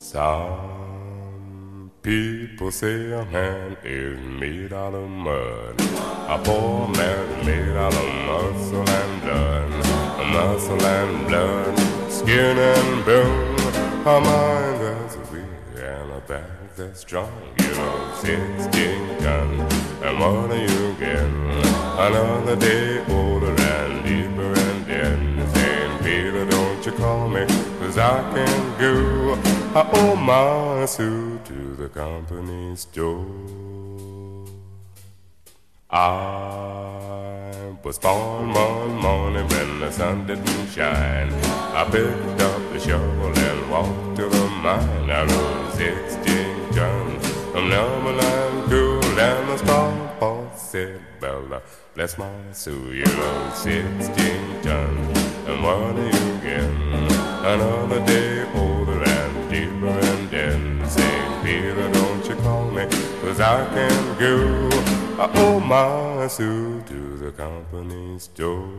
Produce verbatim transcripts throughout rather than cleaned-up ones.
Some people say a man is made out of mud. A poor man is made out of muscle and blood. Muscle and blood, skin and bone. A mind that's weak and a back that's strong. You know, sixteen guns, and what do you get? Another day older and deeper and dead. Saying, Peter, don't you call me, 'cause I can go. I owe my suit to the company store. I was born one morning when the sun didn't shine. I picked up the shovel and walked to the mine. I rode sixteen tons from Neverland cool, and the straw boss said, Bella, bless my soul, you rode sixteen tons, and what do you get? Another day older and deeper and then saying, Peter, don't you call me, 'cause I can't go. I owe my suit to the company store.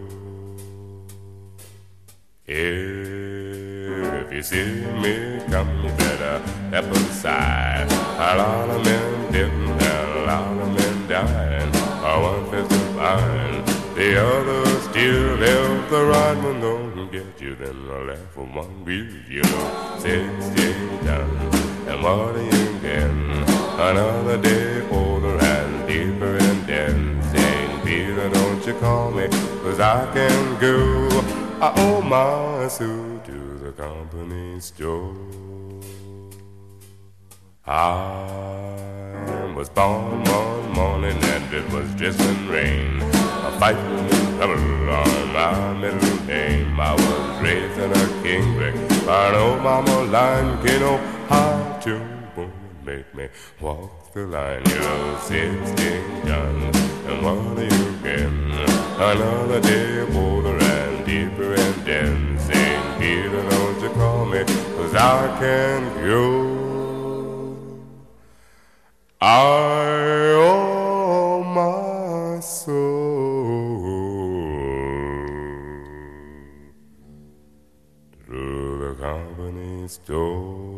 If you see me come, you better step aside. A lot of men didn't, and a lot of men died. One fist of iron, the other still left. The right one don't get you, then the left with one view. You know, sixteen tons, and what do you get? Another day older and deeper and then saying, Peter, don't you call me, 'cause I can go. I owe my suit to the company store. I was born one morning and it was drizzling rain. A fighting in trouble on my middle name. I was raised in a king brick by an old mama line. You know how to make me walk the line. You know, sixteen guns, and what do you get? Another day older and deeper and then saying, Peter, don't you call me, 'cause I can't go. I owe my soul to the company store.